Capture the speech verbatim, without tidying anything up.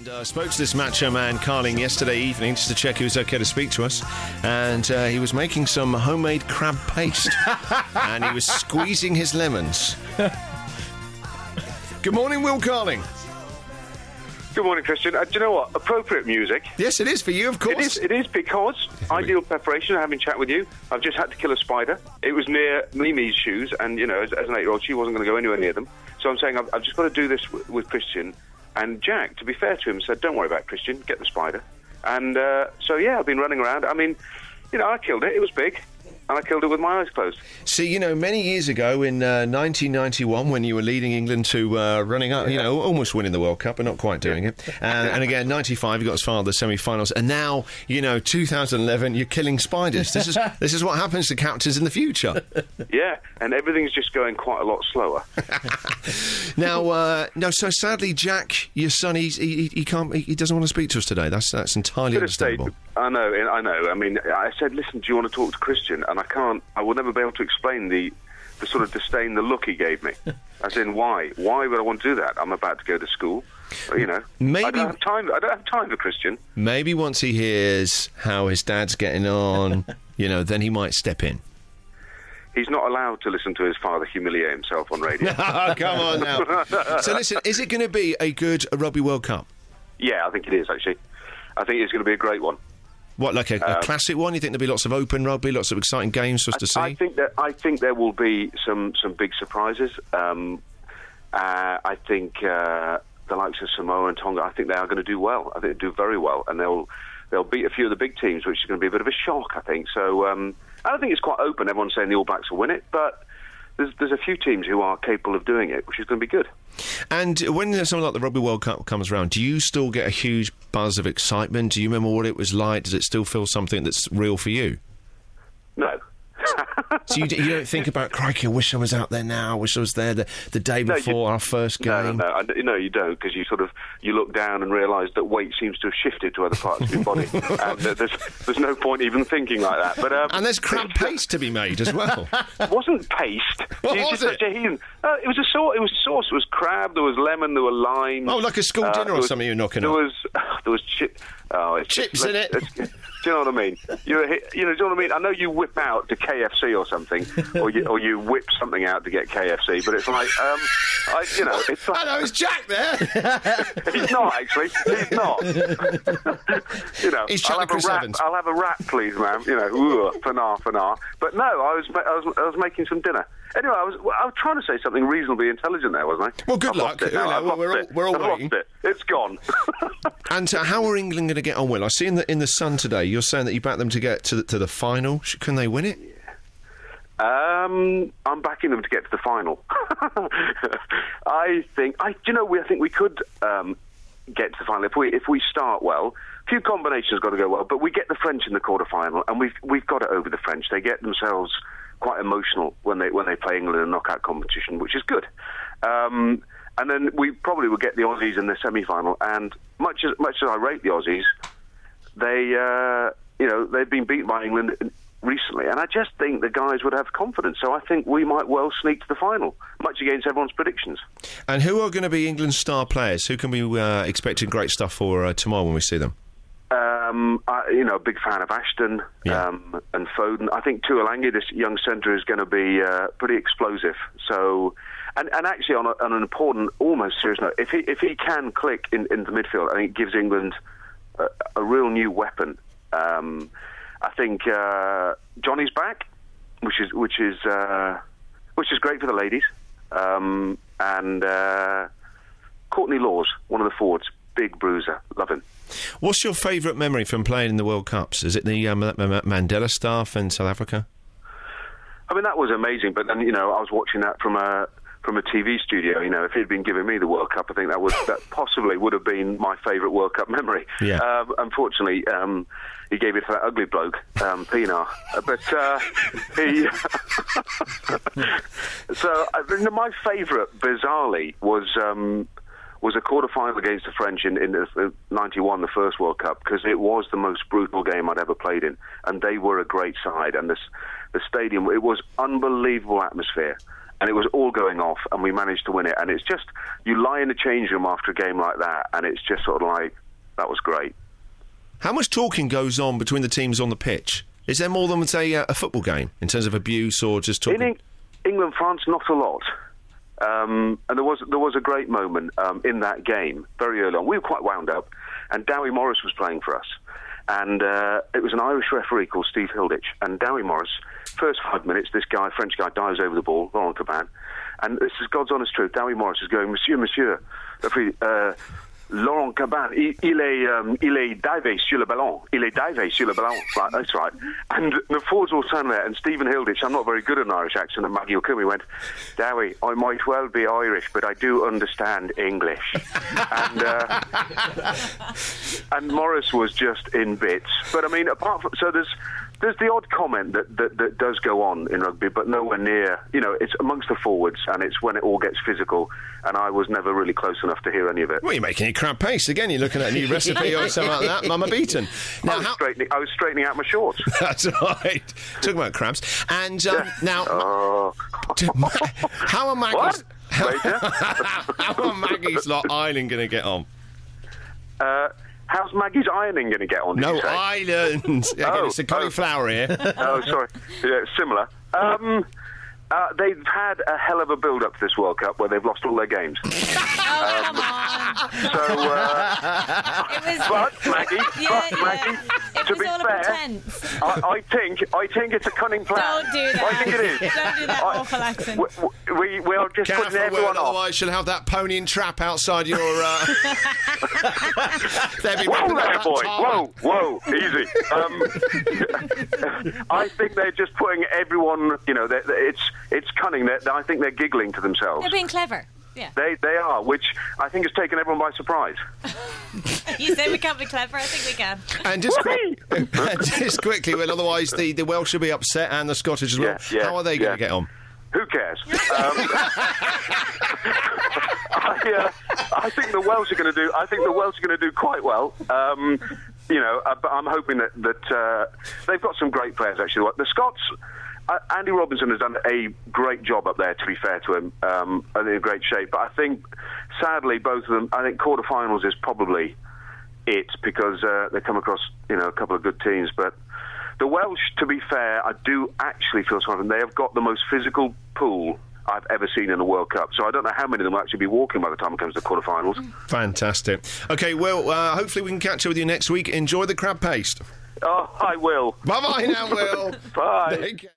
And I uh, spoke to this macho man, Carling, yesterday evening just to check he was okay to speak to us. And uh, he was making some homemade crab paste. And he was squeezing his lemons. Good morning, Will Carling. Good morning, Christian. Uh, do you know what? Appropriate music. Yes, it is for you, of course. It is, it is because ideal preparation. Having chat with you, I've just had to kill a spider. It was near Mimi's shoes, and, you know, as, as an eight-year-old, she wasn't going to go anywhere near them. So I'm saying I've, I've just got to do this w- with Christian. And Jack, to be fair to him, said, don't worry about it, Christian, get the spider. And uh, so, yeah, I've been running around. I mean, you know, I killed it. It was big. And I killed it with my eyes closed. See, you know, many years ago in uh, nineteen ninety-one, when you were leading England to uh, running up, yeah. you know, almost winning the World Cup, but not quite doing yeah. it. And, and again, ninety-five, you got as far as the semi-finals. And now, you know, two thousand eleven, you're killing spiders. This is this is what happens to captains in the future. Yeah, and everything's just going quite a lot slower. Now, uh, no, so sadly, Jack, your son, he's, he he can't, he doesn't want to speak to us today. That's that's entirely Could have understandable. Stayed, I know, I know. I mean, I said, listen, do you want to talk to Christian? And I can't, I will never be able to explain the, the sort of disdain, the look he gave me. As in, why? Why would I want to do that? I'm about to go to school. You know, maybe I don't have time. I don't have time for Christian. Maybe once he hears how his dad's getting on, you know, then he might step in. He's not allowed to listen to his father humiliate himself on radio. Oh, come on now. So listen, is it going to be a good Rugby World Cup? Yeah, I think it is, actually. I think it's going to be a great one. What, like a, a um, classic one? You think there'll be lots of open rugby, lots of exciting games for us I, to see? I think that I think there will be some, some big surprises. Um, uh, I think uh, the likes of Samoa and Tonga, I think they are going to do well. I think they do very well, and they'll they'll beat a few of the big teams, which is going to be a bit of a shock, I think. So um, I don't think it's quite open. Everyone's saying the All Blacks will win it, but there's there's a few teams who are capable of doing it, which is going to be good. And when something like the Rugby World Cup comes around, do you still get a huge buzz of excitement? Do you remember what it was like? Does it still feel something that's real for you? No. So you, you don't think about, crikey, I wish I was out there now, I wish I was there the, the day before no, you, our first game? No, no, no, no you don't, because you sort of, you look down and realise that weight seems to have shifted to other parts of your body, and uh, there's, there's no point even thinking like that. But um, and there's crab paste to be made as well. It wasn't paste. What You're was just it? Such a heathen. Uh, it was a sauce. It was sauce. It was crab. There was lemon. There were lime. Oh, like a school uh, dinner or was, something you're knocking there on. Was, uh, there was chip. Oh, it's chips just, in it. It's, it's, do you know what I mean? You're, a, you know, do you know what I mean? I know you whip out to K F C or something, or you, or you whip something out to get K F C, but it's like, um, I, you know, it's like. Hello, is Jack there? He's not, actually. He's not. You know, He's I'll have, Chris a wrap, Evans. I'll have a wrap, please, ma'am. You know, ooh, fanar, fanar. But no, I was, I was, I was making some dinner. Anyway, I was, I was trying to say something reasonably intelligent there, wasn't I? Well, good I've luck. lost it now. You know, I've lost we're all- it. we're all I've waiting. lost it. It's gone. And uh, how are England going to get on? Well, I see in the in the Sun today, you're saying that you back them to get to the, to the final. Sh- Can they win it? Um, I'm backing them to get to the final. I think, I, do you know, we, I think we could um, get to the final if we if we start well. A few combinations got to go well, but we get the French in the quarter-final, and we've we've got it over the French. They get themselves quite emotional when they when they play England in a knockout competition, which is good. Um, and then we probably will get the Aussies in the semi-final. And much as much as I rate the Aussies, they uh, you know they've been beaten by England recently, and I just think the guys would have confidence. So I think we might well sneak to the final, much against everyone's predictions. And who are going to be England's star players? Who can we uh, expecting great stuff for uh, tomorrow when we see them? Um, I, you know, a big fan of Ashton Yeah. um, and Foden. I think Tuolangi, this young centre, is going to be uh, pretty explosive. So, and, and actually, on, a, on an important, almost serious note, if he if he can click in, in the midfield, I think it gives England a, a real new weapon. Um, I think uh, Johnny's back, which is which is uh, which is great for the ladies, um, and uh, Courtney Laws, one of the forwards, big bruiser, love him. What's your favourite memory from playing in the World Cups? Is it the um, M- M- Mandela stuff in South Africa? I mean, that was amazing, but then, you know, I was watching that from a from a T V studio. You know, if he'd been giving me the World Cup, I think that was that possibly would have been my favourite World Cup memory. Yeah. Um, unfortunately, um, he gave it to that ugly bloke, um, Pienaar. Uh, but uh, he... so, I mean, my favourite, bizarrely, was... Um, was a quarter-final against the French in, in the, ninety-one, the first World Cup, because it was the most brutal game I'd ever played in, and they were a great side, and this, the stadium, it was unbelievable atmosphere, and it was all going off, and we managed to win it. And it's just, you lie in the change room after a game like that, and it's just sort of like, that was great. How much talking goes on between the teams on the pitch? Is there more than, say, a, a football game in terms of abuse or just talking? In Eng- England, France, not a lot. Um, and there was there was a great moment um, in that game very early on. We were quite wound up, and Dowie Morris was playing for us. And uh, it was an Irish referee called Steve Hilditch. And Dowie Morris, first five minutes, this guy, French guy, dives over the ball, Laurent Caban. And this is God's honest truth. Dowie Morris is going, Monsieur, Monsieur, referee, uh, Laurent Caban, il, il est, um, il est divé sur le ballon. Il est divé sur le ballon. Right, that's right. And the forwards all turned there, and Stephen Hilditch, I'm not very good at an Irish accent, and Maggie Okumi went, Dowie, I might well be Irish, but I do understand English. and uh, and Morris was just in bits. But I mean, apart from, so there's there's the odd comment that, that, that does go on in rugby, but nowhere near, you know, it's amongst the forwards, and it's when it all gets physical, and I was never really close enough to hear any of it. Well, you're making it crab paste. Again, you're looking at a new recipe or something like that. Mama beaten. Now, I, was how... straightening, I was straightening out my shorts. That's right. Talking about crabs. And um, Yeah. now, Oh. how are Maggie's... What? How, Waiter? how are Maggie's lot Ireland going to get on? Uh, how's Maggie's ironing going to get on, did No, you say? Ireland. Again, Oh, it's a oh. cauliflower here. Oh, sorry. Yeah, similar. Um, uh, they've had a hell of a build-up to this World Cup where they've lost all their games. Oh, come on. So, uh, It was, but Maggie, yeah, but yeah. Maggie, It to was be all a fair, pretense. I, I think I think it's a cunning plan. Don't do that. I think it is. Don't do that I- awful accent. We, we, we are just Careful, putting Will, everyone off. otherwise she'll have that pony and trap outside your... Uh... They'll be Whoa ripping up there, that boy! tarmac. Whoa, whoa, easy. Um, I think they're just putting everyone. You know, they're, they're- it's it's cunning. They're, I think they're giggling to themselves. They're being clever. Yeah. They they are, which I think has taken everyone by surprise. You say we can't be clever. I think we can. And just, quick, just quickly, well, otherwise the, the Welsh will be upset and the Scottish as well. Yeah, yeah, How are they going to yeah. get on? Who cares? Um, I, uh, I think the Welsh are going to do. I think the Welsh are going to do quite well. Um, you know, uh, but I'm hoping that that uh, they've got some great players. Actually, the Scots. Uh, Andy Robinson has done a great job up there, to be fair to him, um, and in great shape. But I think, sadly, both of them, I think quarterfinals is probably it, because uh, they come across, you know, a couple of good teams. But the Welsh, to be fair, I do actually feel sorry for them. They have got the most physical pool I've ever seen in the World Cup. So I don't know how many of them will actually be walking by the time it comes to the quarterfinals. Fantastic. OK, well, uh, hopefully we can catch up with you next week. Enjoy the crab paste. Oh, I will. Bye-bye now, Will. Bye. Take care.